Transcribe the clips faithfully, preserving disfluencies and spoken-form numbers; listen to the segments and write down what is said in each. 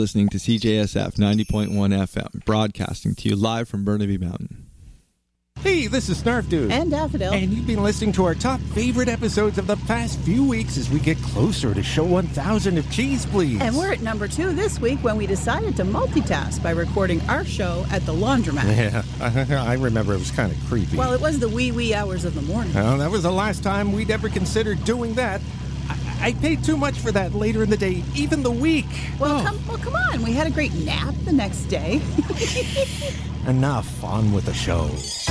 Listening to C J S F ninety point one F M, broadcasting to you live from Burnaby Mountain. Hey, this is Snarf Dude. And Daffodil. And you've been listening to our top favorite episodes of the past few weeks as we get closer to show one thousand of Cheese Please. And we're at number two this week when we decided to multitask by recording our show at the laundromat. Yeah, I remember it was kind of creepy. Well, it was the wee wee hours of the morning. Well, that was the last time we'd ever considered doing that. I, I paid too much for that later in the day, even the week. Well, oh. come, well, come on. We had a great nap the next day. Enough. On with the show.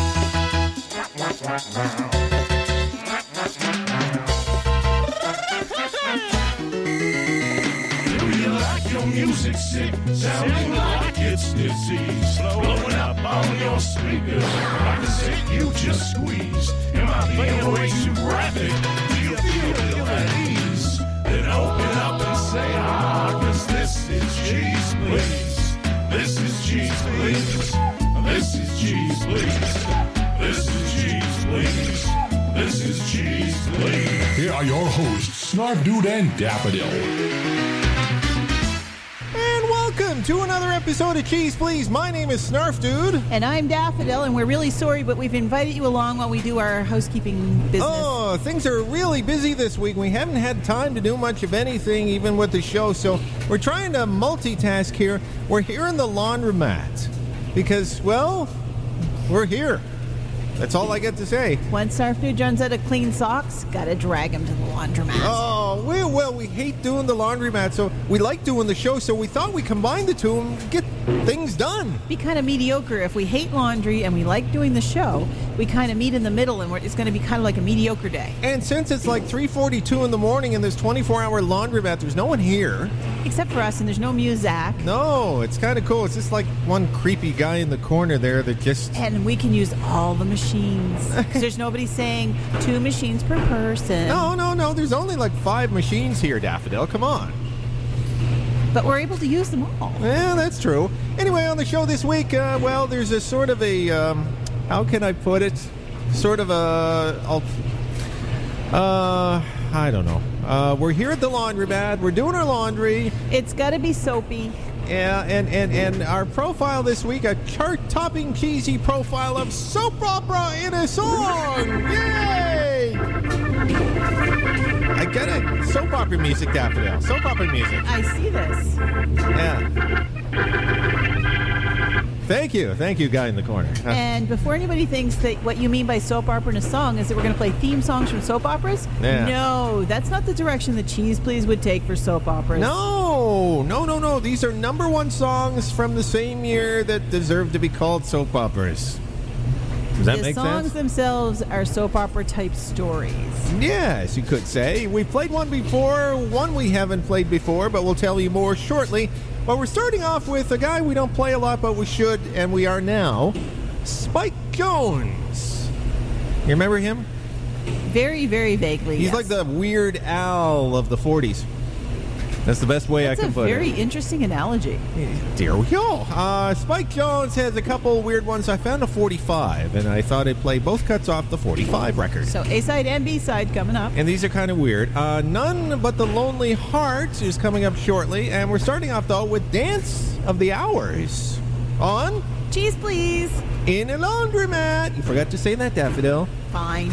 Do you like your music sick? Sounding like it's disease. Blowing up on your speakers. Like a sick you just squeezed. Am I being way too graphic? Do you feel ill at ease? Then open up and say ah, cause this is Cheese Please. This is Cheese Please. This is Cheese Please. This is Cheese Please. This is Cheese Please. Here are your hosts, Snarf Dude and Daffodil. And welcome to another episode of Cheese Please. My name is Snarf Dude. And I'm Daffodil, and we're really sorry, but we've invited you along while we do our housekeeping business. Oh, things are really busy this week. We haven't had time to do much of anything, even with the show, so we're trying to multitask here. We're here in the laundromat because, well, we're here. That's all I get to say. Once Snarf Dude runs out of clean socks, gotta drag him to the laundromat. Oh, we, well, we hate doing the laundromat, so we like doing the show, so we thought we'd combine the two and get things done. Be kind of mediocre. If we hate laundry and we like doing the show, we kind of meet in the middle, and we're, it's going to be kind of like a mediocre day. And since it's like three forty-two in the morning and there's twenty-four hour laundromat, there's no one here. Except for us, and there's no music. No, it's kind of cool. It's just like one creepy guy in the corner there that just... And we can use all the machines. Because there's nobody saying two machines per person. No, no, no. There's only like five machines here, Daffodil. Come on. But we're able to use them all. Yeah, that's true. Anyway, on the show this week, uh, well, there's a sort of a... Um, how can I put it? Sort of a... I'll, uh, I don't know. Uh, we're here at the laundromat. We're doing our laundry. It's got to be soapy. Yeah, and, and, and our profile this week, a chart-topping cheesy profile of soap opera in a song! Yay! I get it. Soap opera music, Daffodil. Soap opera music. I see this. Yeah. Thank you. Thank you, guy in the corner. And before anybody thinks that what you mean by soap opera in a song is that we're going to play theme songs from soap operas, yeah. No, that's not the direction that Cheese Please would take for soap operas. No, no, no, no. These are number one songs from the same year that deserve to be called soap operas. Does that the make sense? The songs themselves are soap opera type stories. Yes, you could say. We played one before, one we haven't played before, but we'll tell you more shortly. But we're starting off with a guy we don't play a lot, but we should, and we are now, Spike Jones. You remember him? Very, very vaguely, He's yes. like the Weird Al of the forties. That's the best way That's I can put it. That's a very interesting analogy. Dear we go. Uh, Spike Jones has a couple weird ones. I found a forty-five, and I thought I'd play both cuts off the forty-five record. So A-side and B-side coming up. And these are kind of weird. Uh, None But the Lonely Heart is coming up shortly, and we're starting off, though, with Dance of the Hours on... Cheese Please. In a Laundromat. You forgot to say that, Daffodil. Fine.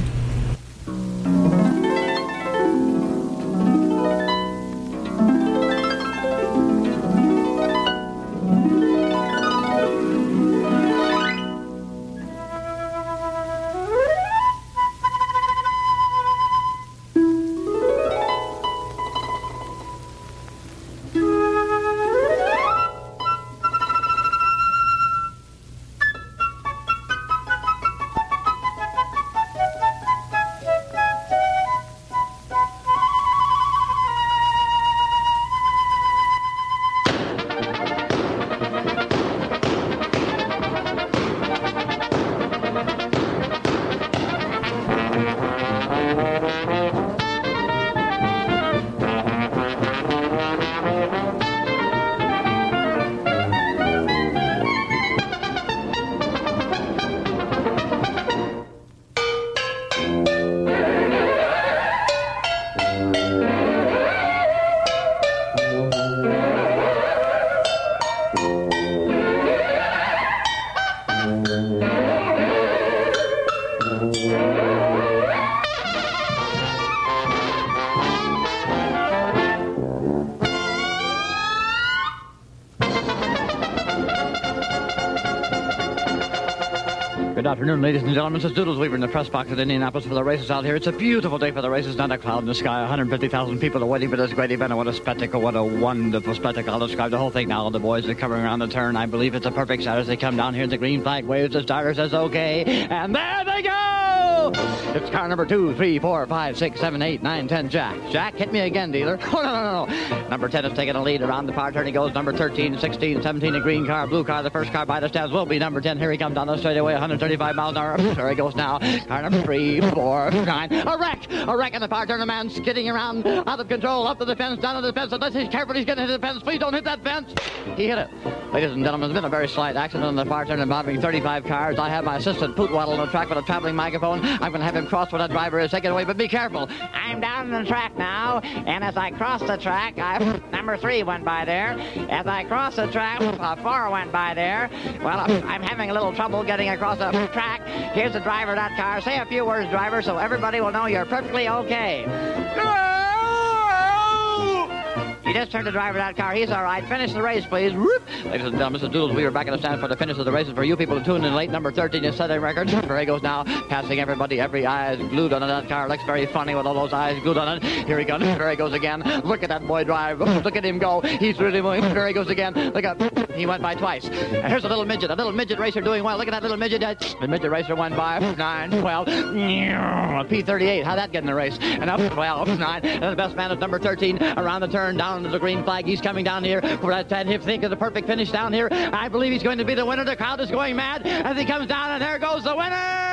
Good afternoon, ladies and gentlemen. This is Doodles Weaver in the press box at Indianapolis for the races out here. It's a beautiful day for the races, not a cloud in the sky. one hundred fifty thousand people are waiting for this great event. And what a spectacle, what a wonderful spectacle. I'll describe the whole thing now. The boys are coming around the turn. I believe it's a perfect shot as they come down here. The green flag waves. The starter says okay. And there they go! It's car number two, three, four, five, six, seven, eight, nine, ten, Jack. Jack, hit me again, dealer. Oh, no, no, no. Number ten is taking a lead around the far turn. He goes number thirteen, sixteen, seventeen, a green car, blue car. The first car by the stands will be number ten. Here he comes down the straightaway, one hundred thirty-five miles an hour. There he goes now. Car number three, four, nine. A wreck! A wreck in the far turn. A man skidding around, out of control, up to the fence, down to the fence. Unless he's careful, he's going to hit the fence. Please don't hit that fence. He hit it. Ladies and gentlemen, there's been a very slight accident on the far turn involving thirty-five cars. I have my assistant Poot Waddle on the track with a traveling microphone. I'm going to have him cross where that driver is. Take it away, but be careful. I'm down on the track now, and as I cross the track, I, number three went by there. As I cross the track, uh, four went by there. Well, I'm having a little trouble getting across the track. Here's the driver of that car. Say a few words, driver, so everybody will know you're perfectly okay. You just turned the driver of that car. He's all right. Finish the race, please. Whoop. Ladies and gentlemen, Mister Doodles, we are back in the stand for the finish of the races. For you people to tune in late, number thirteen is setting records. There he goes now, passing everybody. Every eye is glued on that car. Looks very funny with all those eyes glued on it. Here he goes. There he goes again. Look at that boy drive. Look at him go. He's really moving. There he goes again. Look up. He went by twice. And here's a little midget. A little midget racer doing well. Look at that little midget. The midget racer went by. nine, twelve. P thirty-eight. How'd that get in the race? And up, twelve, nine. And the best man is number thirteen. Around the turn, down to the green flag. He's coming down here for that ten. Him think of the perfect finish down here. I believe he's going to be the winner. The crowd is going mad as he comes down, and there goes the winner!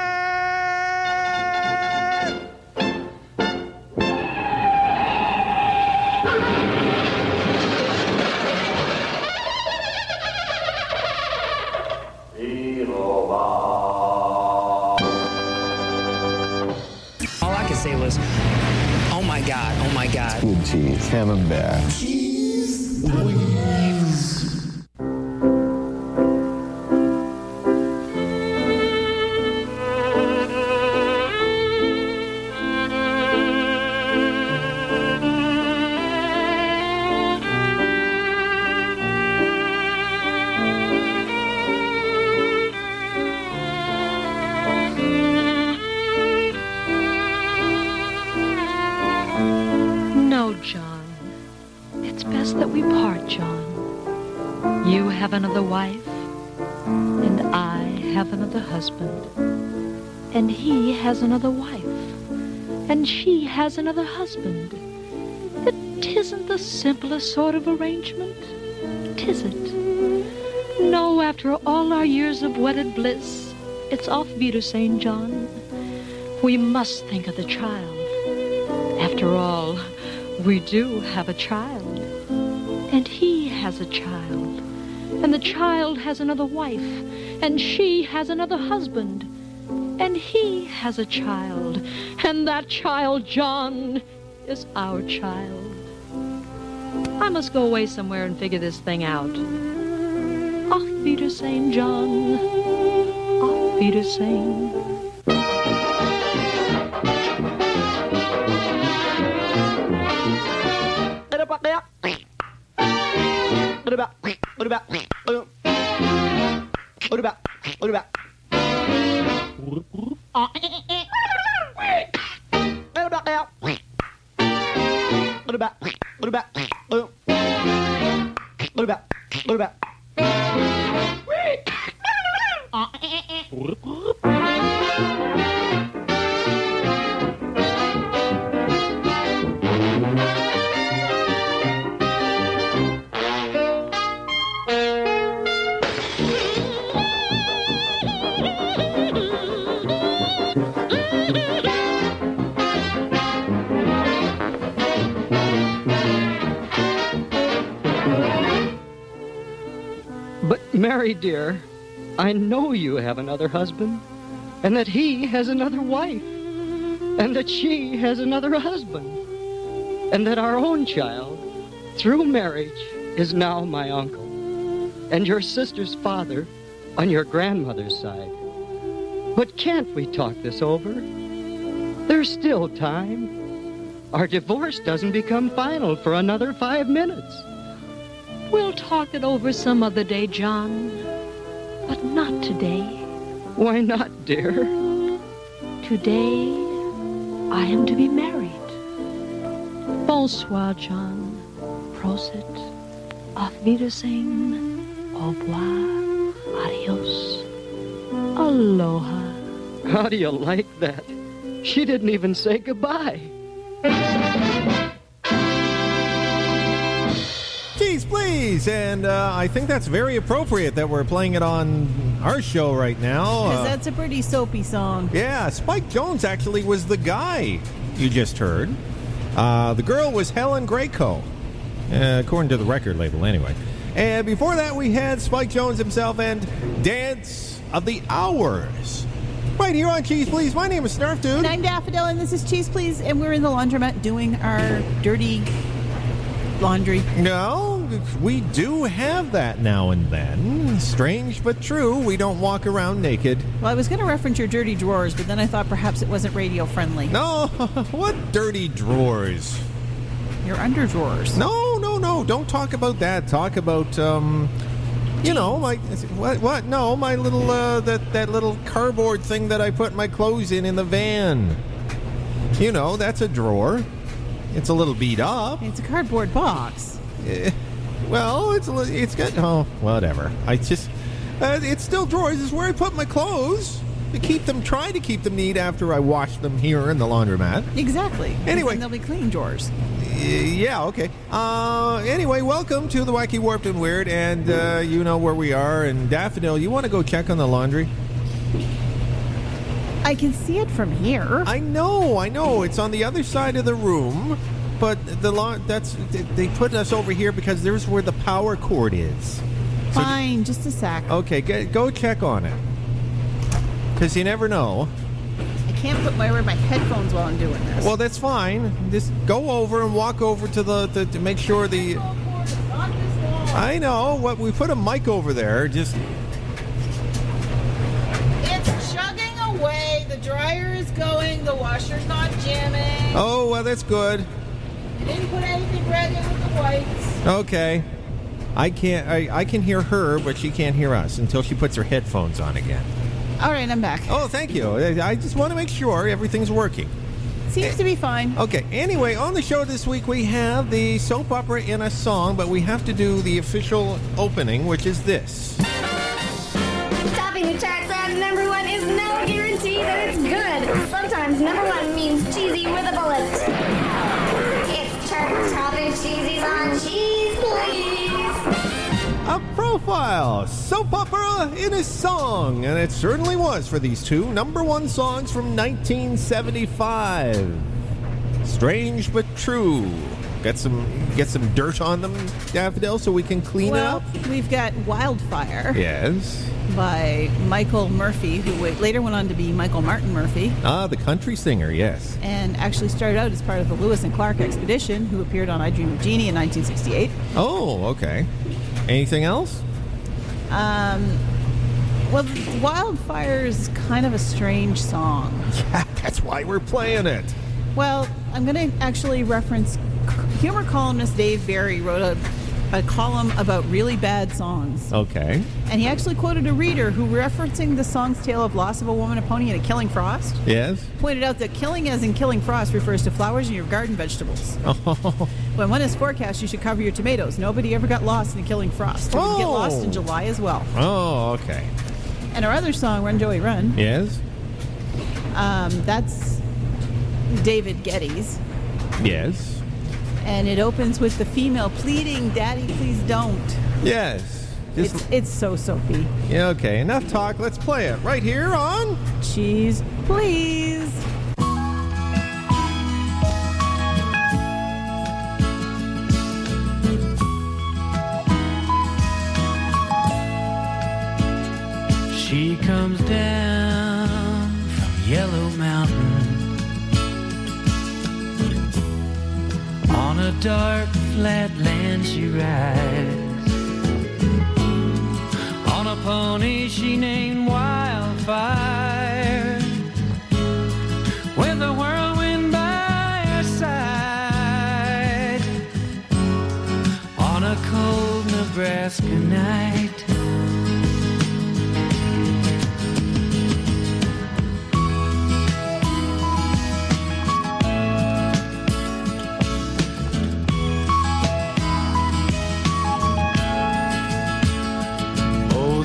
All I could say was, oh my God, oh my God. Good cheese. Camembert. No, John. It's best that we part, John. You have another wife, and I have another husband. And he has another wife, and she has another husband. It isn't the simplest sort of arrangement, tis it? No, after all our years of wedded bliss, it's auf Wiedersehen, John. We must think of the child. After all, we do have a child, and he has a child, and the child has another wife, and she has another husband, and he has a child, and that child, John, is our child. I must go away somewhere and figure this thing out. Auf Wiedersehen, John. Auf Wiedersehen. What about, what about, what about, what about, what about, what about, what about, what about, what about, Mary, dear, I know you have another husband, and that he has another wife, and that she has another husband, and that our own child, through marriage, is now my uncle, and your sister's father on your grandmother's side. But can't we talk this over? There's still time. Our divorce doesn't become final for another five minutes. We'll talk it over some other day, John, but not today. Why not, dear? Today, I am to be married. Bonsoir, John. Prosit. Auf Wiedersehen. Au revoir. Adios. Aloha. How do you like that? She didn't even say goodbye. Geez, please. And uh, I think that's very appropriate that we're playing it on our show right now. Because Uh, that's a pretty soapy song. yeah, Spike Jones actually was the guy you just heard. Uh, the girl was Helen Grayco, uh, according to the record label anyway. And before that, we had Spike Jones himself and Dance of the Hours. Right here on Cheese Please. My name is Snarf Dude. And I'm Daffodil, and this is Cheese Please, and we're in the laundromat doing our dirty laundry. No, we do have that now and then. Strange but true, we don't walk around naked. Well, I was going to reference your dirty drawers, but then I thought perhaps it wasn't radio friendly. No, what dirty drawers? Your underdrawers. No, no, no, don't talk about that. Talk about, um... You know, my what? What? No, my little uh, that that little cardboard thing that I put my clothes in in the van. You know, that's a drawer. It's a little beat up. It's a cardboard box. Eh, well, it's a li- it's got oh whatever. I just uh, it's still drawers. It's where I put my clothes to keep them. Try to keep them neat after I wash them here in the laundromat. Exactly. Anyway. And they'll be clean drawers. Yeah, okay. Uh, anyway, welcome to the Wacky, Warped, and Weird, and uh, you know where we are. And Daffodil, you want to go check on the laundry? I can see it from here. I know, I know. It's on the other side of the room, but the la- that's they put us over here because there's where the power cord is. So Fine, just a sec. okay, get, go check on it, because you never know. I can't put my wear my headphones while I'm doing this. Well, that's fine. Just go over and walk over to the, the to make sure the. I know. What we put a mic over there. Just. It's chugging away. The dryer is going. The washer's not jamming. Oh, well, that's good. I didn't put anything red in with the whites. Okay. I can't. I, I can hear her, but she can't hear us until she puts her headphones on again. All right, I'm back. Oh, thank you. I I just want to make sure everything's working. Seems to be fine. Okay, anyway, on the show this week we have the soap opera in a song, but we have to do the official opening, which is this. Topping the charts at number one is no guarantee that it's good. Sometimes number one means cheesy with a bullet. It's chart topping cheesies on Cheese Please. A profile soap opera in a song, and it certainly was for these two number one songs from nineteen seventy-five. Strange but true. Get some get some dirt on them, Daffodil, so we can clean Well, it up. we've got Wildfire Yes. by Michael Murphy, who wa- later went on to be Michael Martin Murphy, Ah, the country singer. Yes. and actually started out as part of the Lewis and Clark Expedition, who appeared on I Dream of Jeannie in nineteen sixty-eight. Oh, okay. Anything else? Um, well, Wildfire is kind of a strange song. Yeah, that's why we're playing it. Well, I'm going to actually reference humor columnist Dave Barry wrote a, a column about really bad songs. Okay. And he actually quoted a reader who, referencing the song's tale of loss of a woman, a pony, and a killing frost, Yes. pointed out that killing as in killing frost refers to flowers in your garden vegetables. Oh. When one is forecast, you should cover your tomatoes. Nobody ever got lost in the killing frost. You can get Oh. lost in July as well. Oh, okay. And our other song, Run Joey Run, Yes. um, that's David Geddes. Yes. And it opens with the female pleading, "Daddy, please don't." Yes. Just, It's, it's so soapy. yeah, okay. Enough talk. Let's play it right here on Cheese, please. She comes down from Yellow Mountain on a dark flat land she rides on a pony she named Wildfire with a whirlwind by her side on a cold Nebraska night.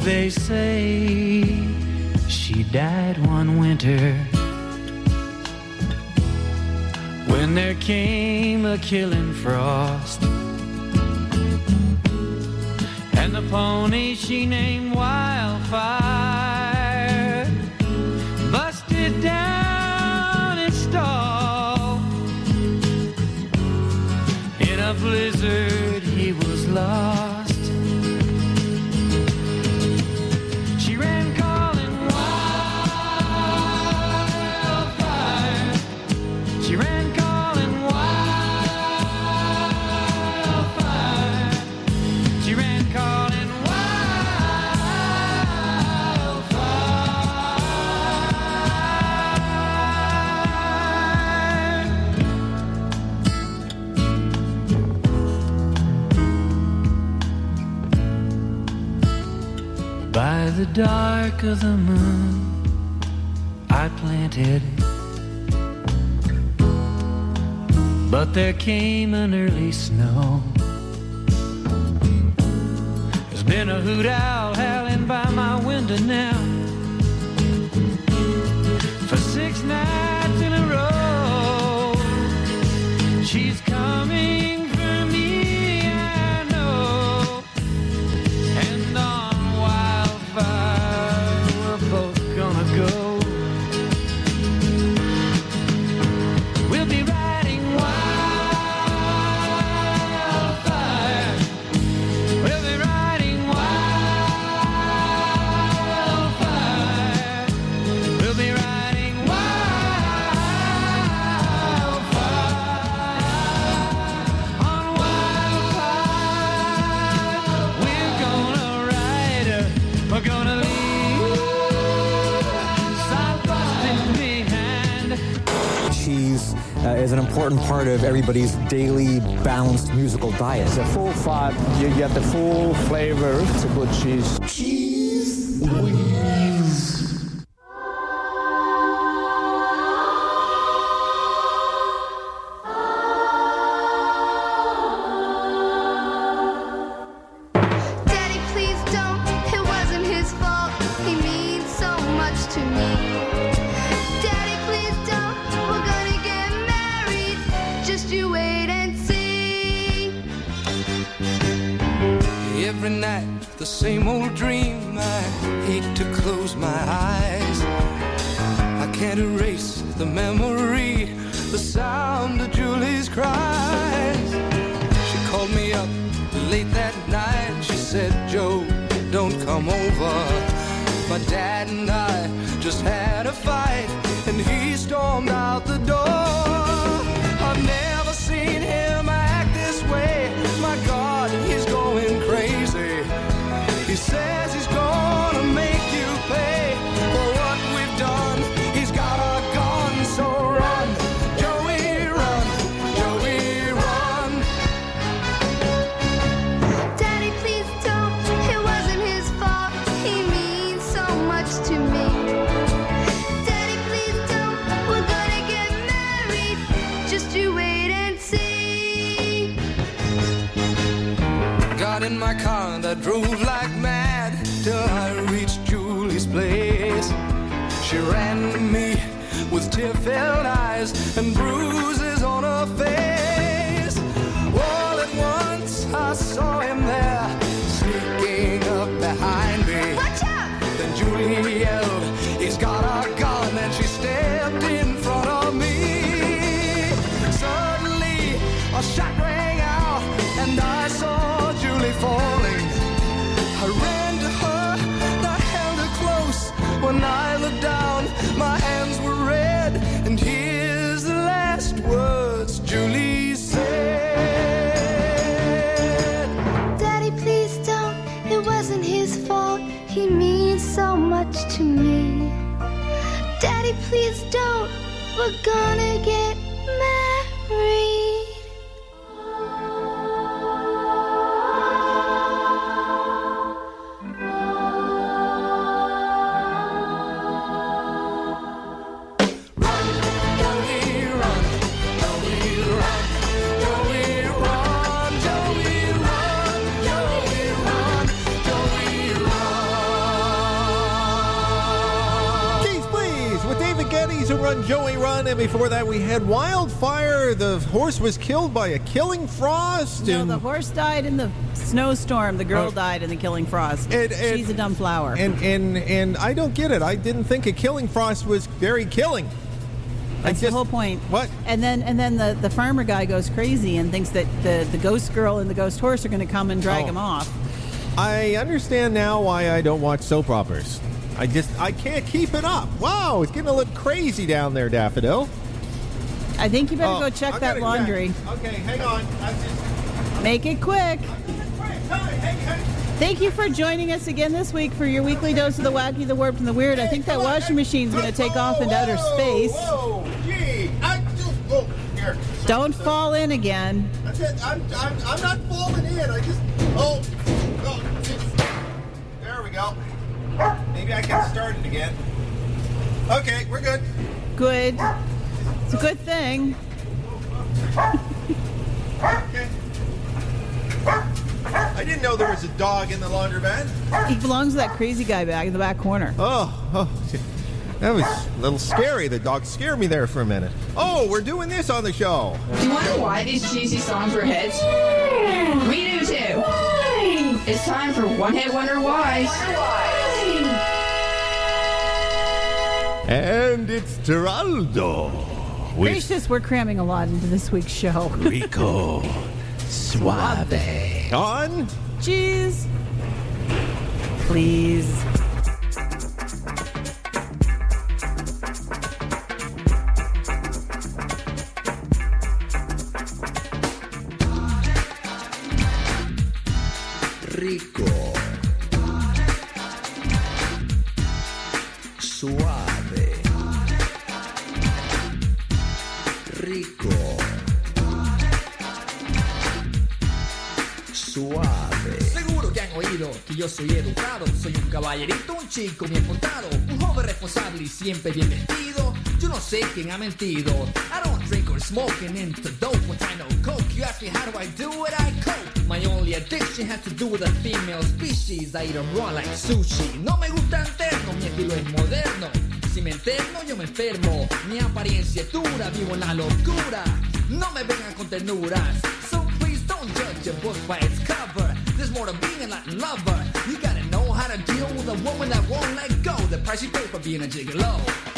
they say she died one winter when there came a killing frost, and the pony she named Wildfire busted down its stall. In a blizzard he was lost. She ran calling wildfire. She ran calling wildfire. She ran calling by the dark of the moon, I planted, but there came an early snow. There's been a hoot owl howling by my window now for six nights in a row. She's coming for me, I know, and on wildfire we're both gonna go. We'll be riding wildfire. We'll be riding wildfire. We'll be riding wildfire. On wildfire, we're gonna ride her. We're gonna leave side busting behind. Cheese uh, is an important part of everybody's daily balanced musical diet. It's a full fat, you get the full flavor. It's a good cheese. Cheese whiz. Daddy, please don't. It wasn't his fault. He means so much to me. Daddy, please don't. We're gonna get married. Just you wait and see. Every night, the same old dream. I hate to close my eyes. I can't erase the memory, the sound of Julie's cries. She called me up late that night. She said, Joe, don't come over. My dad and I just had a fight, and he stormed out the door. I've never seen him act this way. My God, he's going crazy. He says he's gonna make you pay for what we've done. He's got a gun, so run, Joey, run, Joey, run. Daddy, please don't. It wasn't his fault. He means so much to me. Daddy, please don't. We're gonna get married. Just you wait and see. Got in my car and I drove like mad till I reached Julie's place. She ran to me with tear-filled eyes and bruises on her face. All at once I saw him there, sneaking up behind me. Watch out! Then Julie yelled, he's got a gun, and she stepped in front of me. Suddenly a shot rang out and I saw Julie falling. I ran to her, I held her close. When I looked down, my hands were red, and here's the last words Julie said. Daddy, please don't. It wasn't his fault. He means so much to me. Daddy, please don't. We're gonna get married. Joey, run, Joey, run, Joey, run. Jason Run, Joey Run, and before that we had Wildfire. The horse was killed by a killing frost. No, and the horse died in the snowstorm. The girl Oh. died in the killing frost. And- and- She's a dumb flower. And and and I don't get it. I didn't think a killing frost was very killing. I That's just- the whole point. What? And then and then the, the farmer guy goes crazy and thinks that the, the ghost girl and the ghost horse are going to come and drag Oh. him off. I understand now why I don't watch soap operas. I just I can't keep it up. Wow, it's getting a little crazy down there, Daffodil. I think you better Oh, go check I that gotta laundry. check. Okay, hang on. I just, Make it quick. hey, hey. Thank you for joining us again this week for your weekly dose of the wacky, the warped, and the weird. I think that washing machine's going to take off into outer space. Whoa, gee, I just oh, here. Don't fall in again. That's it. I'm, I'm, I'm not falling in. I just oh, oh there we go. Maybe I can start it again. Okay, we're good. Good. It's a good thing. Okay. I didn't know there was a dog in the laundromat. He belongs to that crazy guy back in the back corner. Oh, oh, that was a little scary. The dog scared me there for a minute. Oh, we're doing this on the show. Do you wonder why these cheesy songs were hits? We do too. It's time for One Hit Wonder Whys. And it's Geraldo. Gracious, we're cramming a lot into this week's show. Rico Suave. On? Cheese. Please. Rico. Suave. Rico. Suave. Seguro que han oído que yo soy educado. Soy un caballerito, un chico bien portado, un joven responsable y siempre bien vestido. Yo no sé quién ha mentido. I don't drink or smoke and into dope once I know coke. You ask me how do I do it, I cope. My only addiction has to do with the female species. I eat them raw like sushi. No me gusta interno, mi estilo es moderno. Si me interno, yo me enfermo. Mi apariencia es dura, vivo en la locura. No me vengan con ternuras. So please don't judge a book by its cover. There's more to being a Latin lover. You gotta know how to deal with a woman that won't let go. The price you pay for being a gigolo.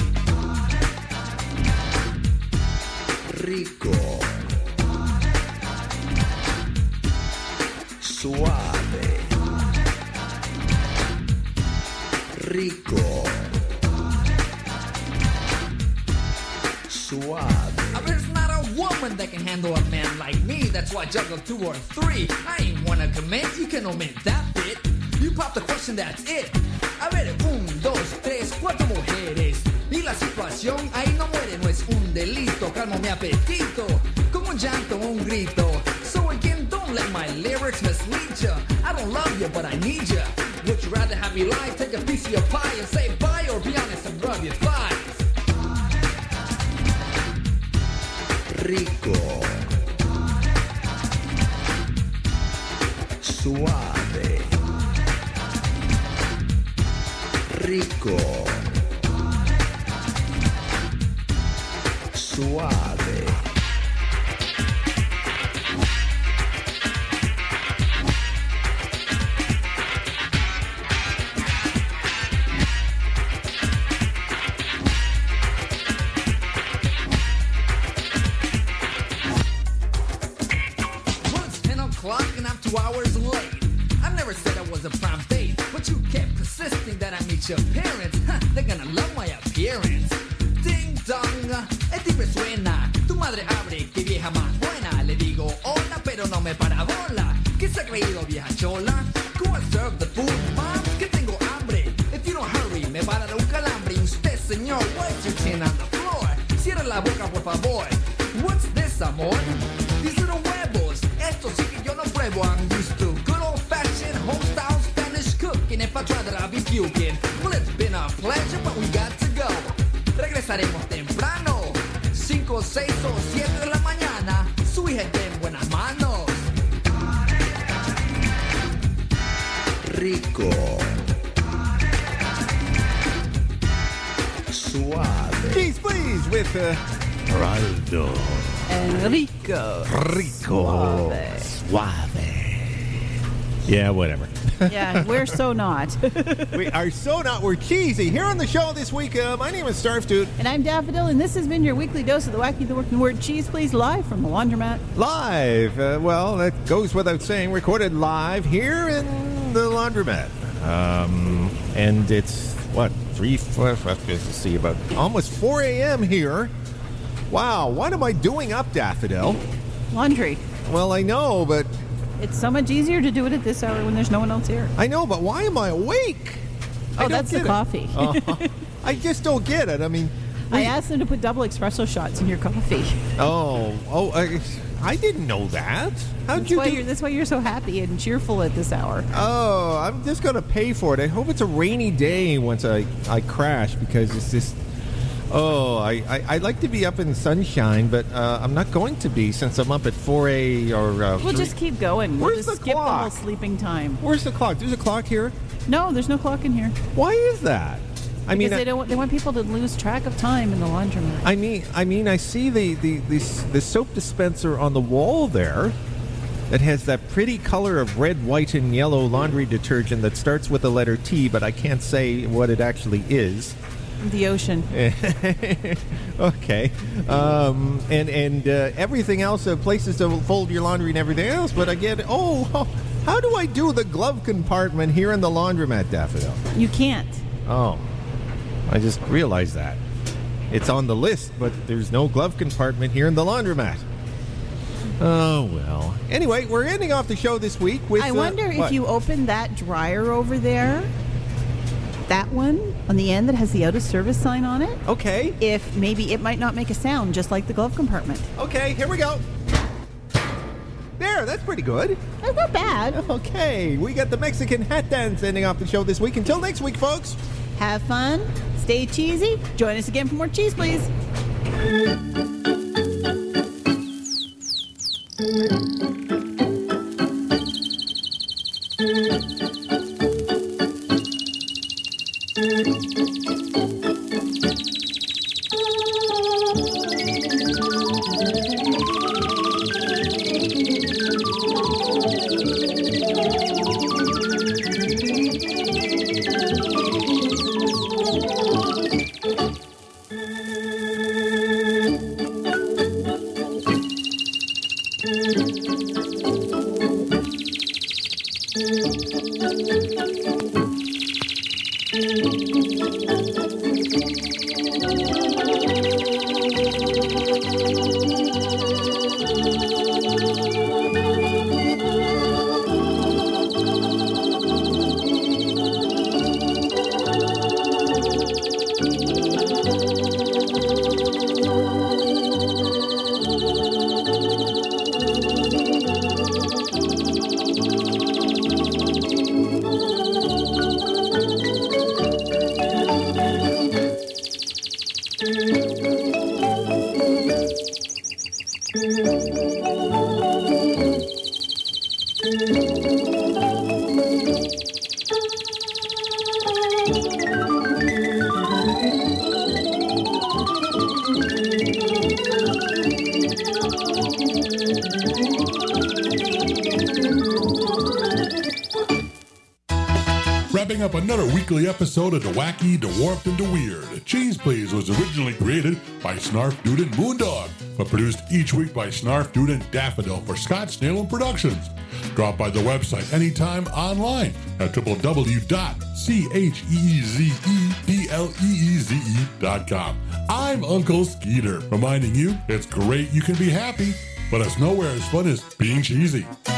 Rico. Suave. Rico. Suave. I bet it's not a woman that can handle a man like me. That's why I juggle two or three. I ain't wanna commit, you can omit that bit. You pop the question, that's it. A ver, un, dos, tres, cuatro mujeres. Y la situación ahí no muere, no es un delito. Calmo mi apetito, como un llanto o un grito. So again, don't let my lyrics mislead ya. I don't love you, but I need ya. Would you rather have me lie, take a piece of your pie and say bye, or be honest and rub your thighs? Rico. Suave. Rico. Suave. Well, it's ten o'clock and I'm two hours late. I never said I was a prime date, but you kept persisting that I meet your parents. Huh, they're gonna love my appearance. Ding dong, el timbre suena. Tu madre abre, que vieja más buena. Le digo hola, pero no me para bola. ¿Qué se ha creído, vieja chola? Go and serve the food, mom, que tengo hambre. If you don't hurry, me va a dar un calambre. Y usted, señor, what's your chin on the floor? Cierra la boca, por favor. What's this, amor? These little huevos. Esto sí que yo no pruebo. I'm used to good old-fashioned home-style Spanish cooking. If I try that, I'll be puking. Well, it's been a pleasure, but we got to go. Regresaremos temprano. Cinco, seis o siete de la mañana. Su hija está en buenas manos. Rico. Suave. Cheese, please. Cheese with uh, Raldo. Enrico. Rico. Suave. Suave. Yeah, whatever. Yeah, we're so not. We are so not. We're cheesy. Here on the show this week, uh, my name is Starf Dude. And I'm Daffodil, and this has been your weekly dose of the wacky, the working word cheese, please, live from the laundromat. Live. Uh, well, that goes without saying. Recorded live here in the laundromat. Um, and it's, what, three, four, five, let's see, about almost four a.m. here. Wow, what am I doing up, Daffodil? Laundry. Well, I know, but... It's so much easier to do it at this hour when there's no one else here. I know, but why am I awake? Oh, I that's the get it. coffee. uh, I just don't get it. I mean... I we- asked them to put double espresso shots in your coffee. Oh, oh, I, I didn't know that. How'd That's you why do... you're, that's why you're so happy and cheerful at this hour. Oh, I'm just going to pay for it. I hope it's a rainy day once I, I crash, because it's just... Oh, I, I, I like to be up in the sunshine, but uh, I'm not going to be since I'm up at four a or uh, We'll three. just keep going. We'll Where's just the skip clock? the whole sleeping time. Where's the clock? There's a clock here? No, there's no clock in here. Why is that? I Because mean, they I, don't want, they want people to lose track of time in the laundromat. I mean, I mean, I see the, the, the, the soap dispenser on the wall there that has that pretty color of red, white, and yellow laundry detergent that starts with the letter T, but I can't say what it actually is. The ocean. Okay. Um, and and uh, everything else, uh, places to fold your laundry and everything else, but I get, oh, how, how do I do the glove compartment here in the laundromat, Daffodil? You can't. Oh, I just realized that. It's on the list, but there's no glove compartment here in the laundromat. Oh, well. Anyway, we're ending off the show this week with... I uh, wonder if what? you open that dryer over there, that one on the end that has the out of service sign on it. Okay. If maybe it might not make a sound, just like the glove compartment. Okay, here we go. There, that's pretty good. That's not bad. Okay, we got the Mexican hat dance ending off the show this week. Until next week, folks. Have fun. Stay cheesy. Join us again for more cheese, please. Wrapping up another weekly episode of The Wacky, The Warped, and The Weird. Cheese Please was originally created by Snarf Dude and Moondog, but produced each week by Snarf Dude and Daffodil for Scott Snalen Productions. Drop by the website anytime online at w w w dot cheezepleeze dot com. I'm Uncle Skeeter, reminding you it's great you can be happy, but it's nowhere as fun as being cheesy.